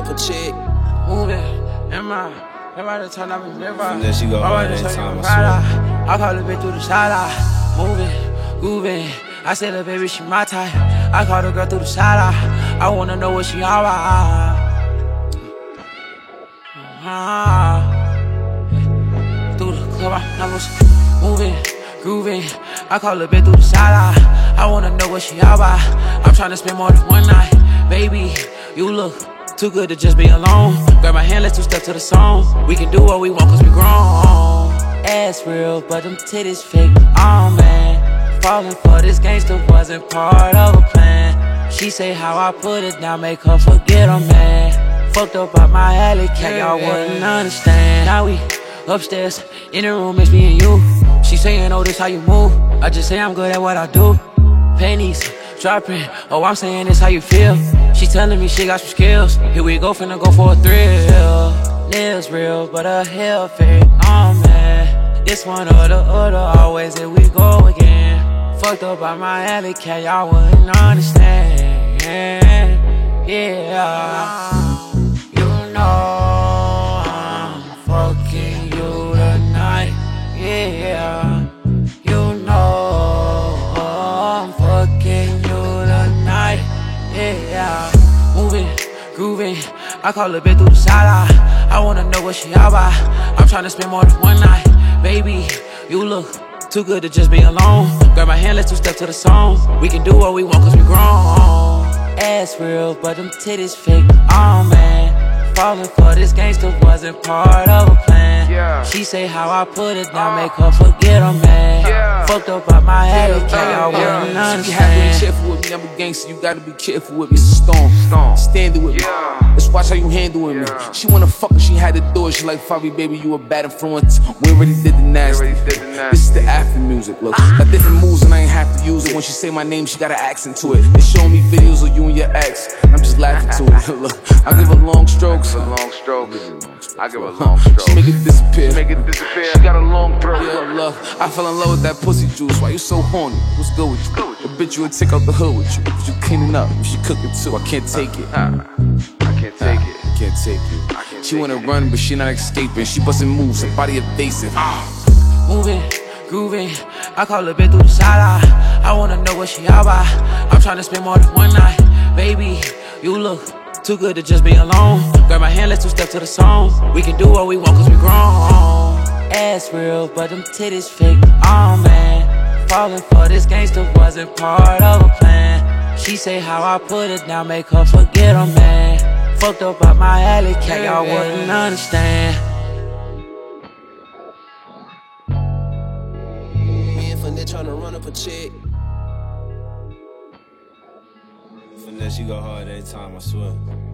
up a check. Moving, everybody turn up and river. From there she go hard every time, I swear. I call the bitch through the sideline. Moving, grooving. I said, the baby, she my type. I call the girl through the sideline. I wanna know what she all about. Through the club, I numbers moving, grooving. I call the bitch through the sideline. I wanna know what she all about. I'm tryna spend more than one night. Baby, you look too good to just be alone. Grab my hand, let's two step to the song. We can do what we want cause we grown. Ass real, but them titties fake. Oh man, falling for this gangster wasn't part of a plan. She say how I put it down, make her forget I'm mad. Fucked up by my alley cat, y'all wouldn't understand. Now we upstairs, in the room, it's me and you. She saying, oh, this how you move. I just say I'm good at what I do. Pennies dropping, oh, I'm saying this how you feel. She telling me she got some skills. Here we go, finna go for a thrill. Nails real, but her hair fake. Oh man, this one or the other, always here we go again. Fucked up by my alley cat, y'all wouldn't understand. Yeah. You know I'm fucking you tonight. Yeah. You know I'm fucking you tonight. Yeah. Moving, grooving. I call the bitch through the sideline. I wanna know what she all about. I'm tryna spend more than one night. Baby, you look too good to just be alone. Grab my hand, let's two step to the song. We can do what we want cause we grown. Ass real, but them titties fake. Oh man, falling for this gangster wasn't part of a plan. Yeah. She say how I put it down, make her forget I'm mad. Yeah. Fucked up by my alley cat, y'all wouldn't She happy and understand. cheerful with me, I'm a gangster, you gotta be careful with me. It's a storm, stand it with me. Yeah. Let's watch how you handle with me. Yeah. She wanna fuck and she had to do it. She like, Fabi, baby, you a bad influence. We already did the nasty. This is the after music, look. Got different moves and I ain't have to use it. When she say my name, she got an accent to it. They show me videos of you and your ex. I'm just laughing to it. Look, I give her long strokes. I give a long stroke. She make it disappear. Make it disappear. She got a long throat. Yeah, look, I fell in love with that pussy juice. Why you so horny? What's good with you? The bitch you would take out the hood with you. If you cleaning up, if she cooking too, I can't take it. I can't take it. Can't take it. She wanna run, but she not escaping. She busting moves, her body evasive. Moving, grooving. I call the bitch through the sideline. I wanna know what she all about. I'm tryna spend more than one night. Baby, you look too good to just be alone. Grab my hand, let's two step to the song. We can do what we want cause we grown. Ass real, but them titties fake. Oh man, falling for this gangster wasn't part of a plan. She say how I put it down, make her forget I'm mad. Fucked up by my alley cat, y'all wouldn't understand. Me and Finette tryna run up a check. From there she go hard every time, I swear.